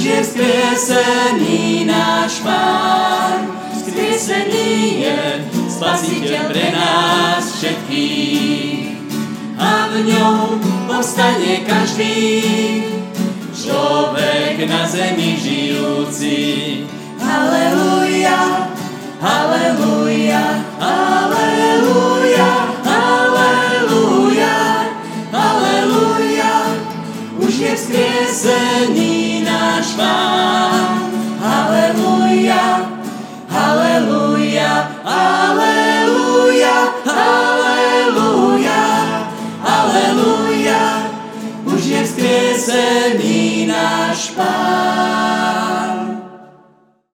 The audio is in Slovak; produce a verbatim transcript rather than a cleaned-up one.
je vzkriesený náš Pán. Vzkriesený je Spasiteľ pre nás všetkých. A v ňom povstane každý človek na zemi žijúci. Halelúja, halelúja, halelúja.